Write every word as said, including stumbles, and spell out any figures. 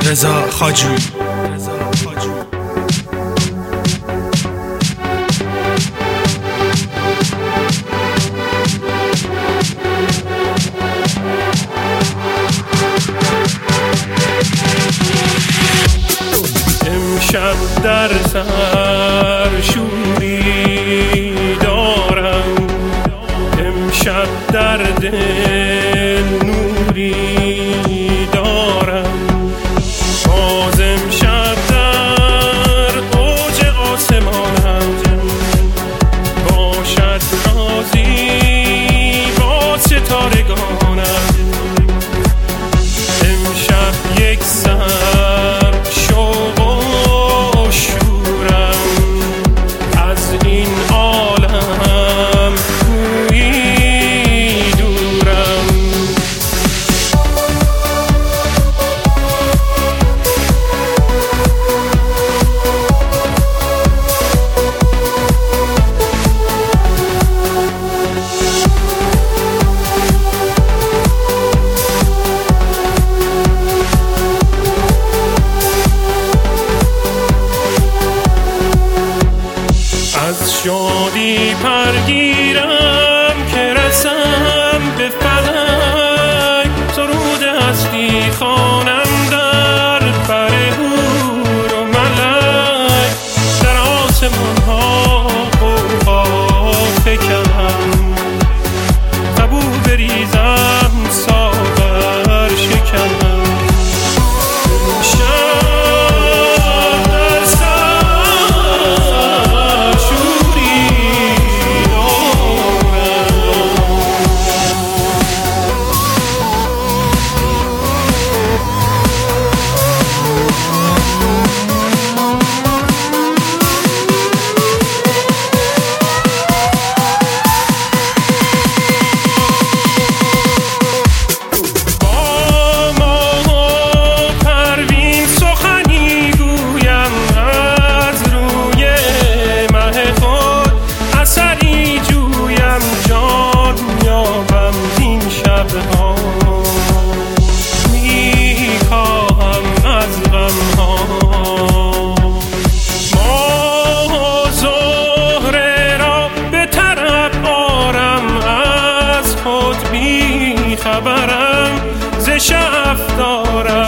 رضا خاجوی. امشب در سر شوری دارم، امشب در دل نوری دارم، باز امشب در اوج آسمانم باشد رازی با ستارگانم. امشب یک سر شوق و شورم از این عالم گویی دورم. از شادی پرگیرم که رسم به فلک، سرود هستی خوانم در بر حور و ملک، در آسمان ها غوغا فکنم، تبو بریزم ساغر شکنم. خبرم ز شف دارم